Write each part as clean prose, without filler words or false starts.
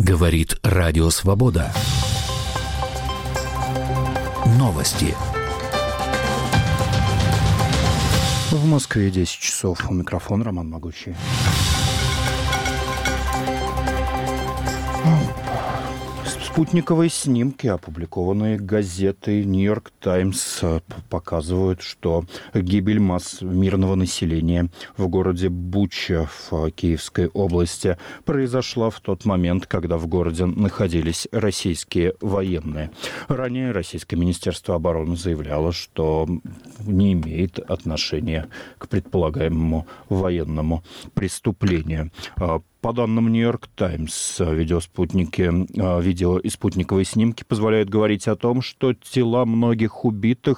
Говорит Радио Свобода. Новости. В Москве 10 часов. У микрофона Роман Могучий. Спутниковые снимки, опубликованные газетой «Нью-Йорк Таймс», показывают, что гибель масс мирного населения в городе Буча в Киевской области произошла в тот момент, когда в городе находились российские военные. Ранее Российское Министерство обороны заявляло, что не имеет отношения к предполагаемому военному преступлению. По данным «Нью-Йорк Таймс», видео и спутниковые снимки позволяют говорить о том, что тела многих убитых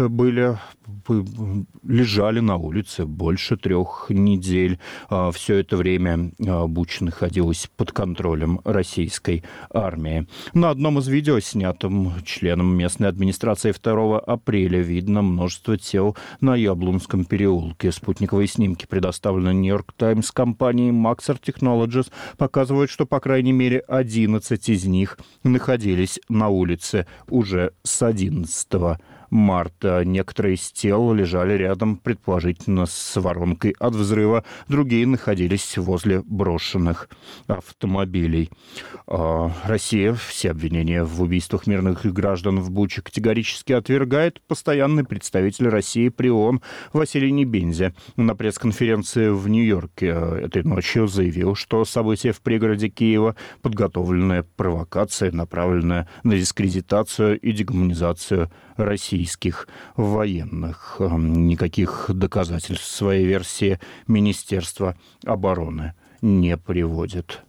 лежали на улице больше 3 недель. Все это время Буча находилась под контролем российской армии. На одном из видео, снятом членом местной администрации 2 апреля, видно множество тел на Яблонском переулке. Спутниковые снимки, предоставленные «Нью-Йорк Таймс» компанией Maxar Technologies, показывают, что по крайней мере 11 из них находились на улице уже с 11 марта. Некоторые из тел лежали рядом, предположительно, с воронкой от взрыва. Другие находились возле брошенных автомобилей. Россия все обвинения в убийствах мирных граждан в Буче категорически отвергает. Постоянный представитель России при ООН Василий Небензя на пресс-конференции в Нью-Йорке этой ночью заявил, что события в пригороде Киева — подготовленная провокация, направленная на дискредитацию и дегуманизацию российских военных. Никаких доказательств своей версии Министерство обороны не приводит.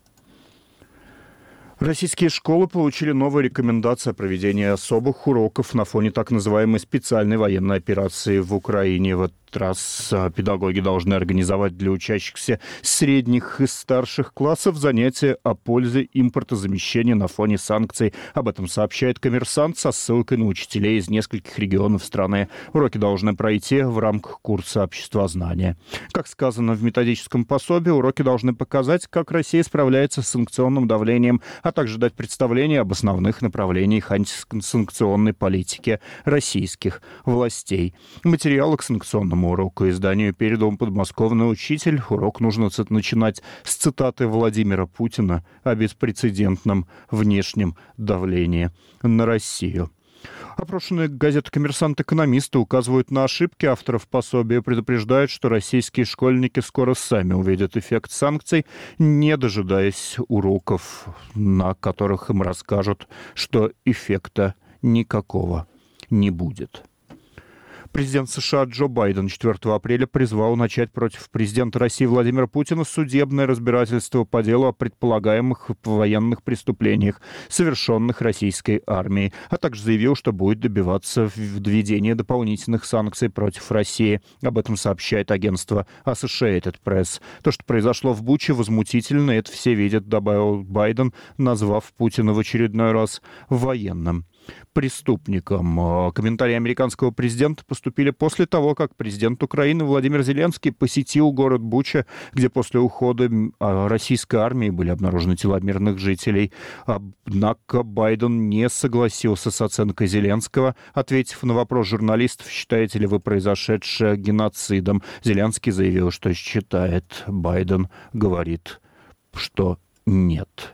Российские школы получили новые рекомендации о проведении особых уроков на фоне так называемой специальной военной операции в Украине. В этот раз педагоги должны организовать для учащихся средних и старших классов занятия о пользе импортозамещения на фоне санкций. Об этом сообщает «Коммерсант» со ссылкой на учителей из нескольких регионов страны. Уроки должны пройти в рамках курса обществознания. Как сказано в методическом пособии, уроки должны показать, как Россия справляется с санкционным давлением, а также дать представление об основных направлениях антисанкционной политики российских властей. Материалы к санкционному уроку изданию передал подмосковный учитель. Урок нужно начинать с цитаты Владимира Путина о беспрецедентном внешнем давлении на Россию. Опрошенные газеты «Коммерсант» экономисты указывают на ошибки авторов пособия, предупреждают, что российские школьники скоро сами увидят эффект санкций, не дожидаясь уроков, на которых им расскажут, что эффекта никакого не будет. Президент США Джо Байден 4 апреля призвал начать против президента России Владимира Путина судебное разбирательство по делу о предполагаемых военных преступлениях, совершенных российской армией, а также заявил, что будет добиваться введения дополнительных санкций против России. Об этом сообщает агентство Associated Press. То, что произошло в Буче, возмутительно, это все видят, добавил Байден, назвав Путина в очередной раз военным преступником. Комментарии американского президента поступили после того, как президент Украины Владимир Зеленский посетил город Буча, где после ухода российской армии были обнаружены тела мирных жителей. Однако Байден не согласился с оценкой Зеленского, ответив на вопрос журналистов, считаете ли вы произошедшее геноцидом. Зеленский заявил, что считает. Байден говорит, что нет.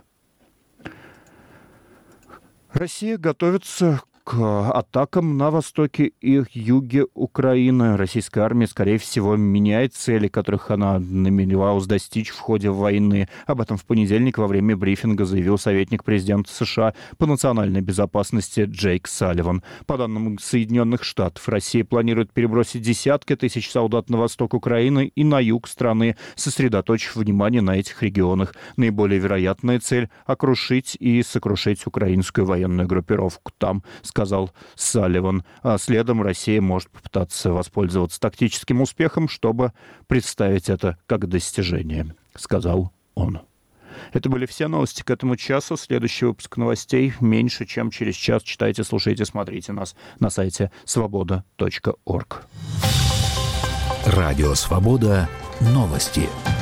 Россия готовится к атакам на востоке и юге Украины. Российская армия, скорее всего, меняет цели, которых она намеревалась достичь в ходе войны. Об этом в понедельник во время брифинга заявил советник президента США по национальной безопасности Джейк Салливан. По данным Соединенных Штатов, Россия планирует перебросить десятки тысяч солдат на восток Украины и на юг страны, сосредоточив внимание на этих регионах. Наиболее вероятная цель — окружить и сокрушить украинскую военную группировку там, сказал Салливан. А следом Россия может попытаться воспользоваться тактическим успехом, чтобы представить это как достижение, сказал он. Это были все новости к этому часу. Следующий выпуск новостей меньше, чем через час. Читайте, слушайте, смотрите нас на сайте свобода.орг. Радио «Свобода». Новости.